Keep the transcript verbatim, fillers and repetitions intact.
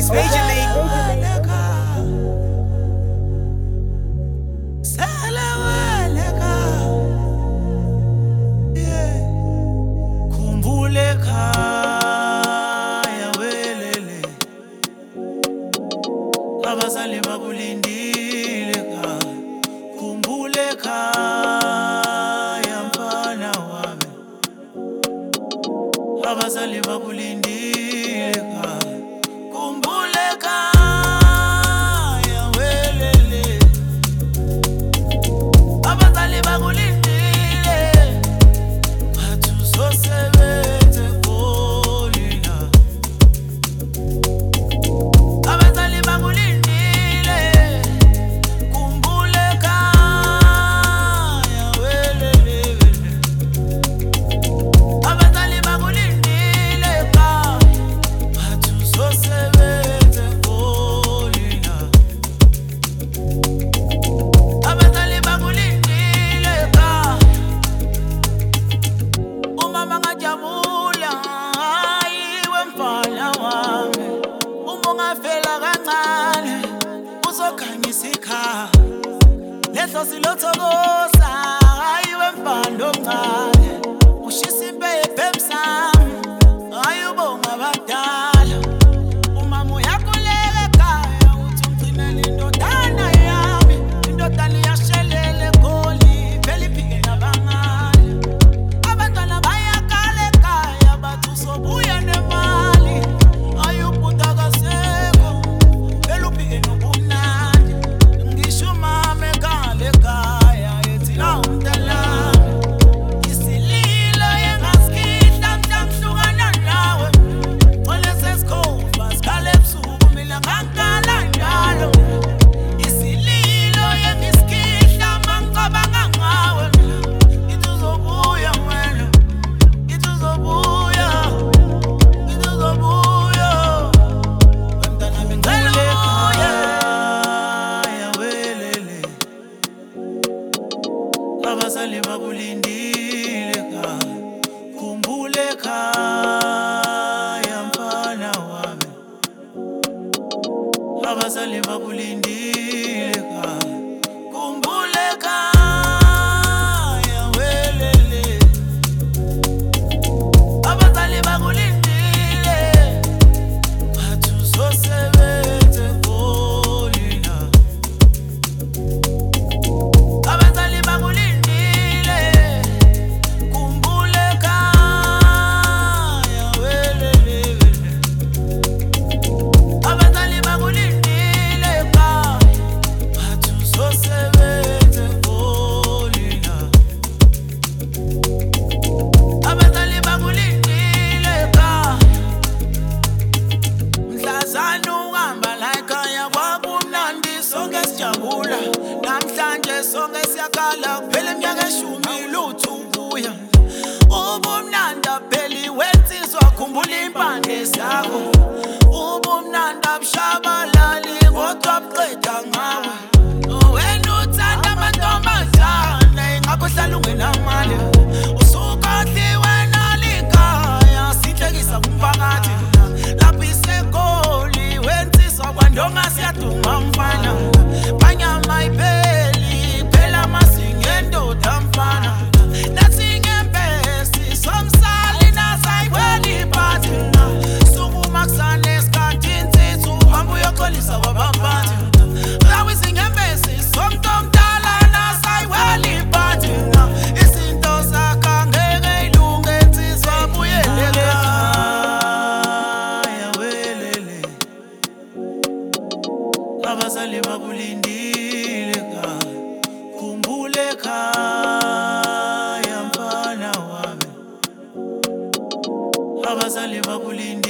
Major League. Abazali bakulindile ekhaya, khumbula ekhaya mfana wami. Abazali bakulindile ekhaya, khumbula ekhaya welele. Abazali bakulindile, bathi uzosebenza eGoli la. Abazali bakulindile. Lehlo silothokoza ayiwe mfana omncane ushisa impepho emsamo ayubonga abadala umama uyakhuleka ekhaya uthi ugcinele indodana yami indodana iyashelela eGoli phela iphike nabangane abantwana bayakhala ekhaya bathi uzobuya nemali ayubhuda akasekho phela uphike nobunandi ngisho umama ekhaya ethi la umntana isililo yengasikihla mhlamhlukana nawe olesesikhova sikhale ebusuku mina ngangala njalo isililo yengisikihla mangicabanga ngawe ngithi uzobuya wena ngithi uzobuya ngithi uzobuya wemntana ngicela ubuye abazali bakulindile ekhaya, khumbula ekhaya mfana wami. Abazali bakulindile ekhaya, khumbula ekhaya welele. Abazali bakulindile, bathi uzosebenza eGoli la. Abazali bakulindile. Namhlanje sonke siyakhala kuphela iminyaka eshumi lutho ubuya ubumnanda pheli wensizwa khumbula impande zakho ubumnanda bushabalali kodwa buqeda ngawe wena uthanda amantombazane ingakho hlala ungenamali usukadliwe nalikhaya sihlekisa kumphakathi lapho iseGoli wensizwa kwandonga siyaduma mfana banyama ipheli phela masinge ndoda mfana nasinge mpesi somsali nasayikhweli phathina sukuma kusane esikhathi insithu uhamba uyoxolisa kwabaphathi lawisinge mpesi somntu omdala nasayikhweli phathina izinto zakhe angeke ilunge insizwa buyele ekhaya welele. Abazali bakulindile ekhaya, khumbula ekhaya mfana wami. Abazali bakulindile.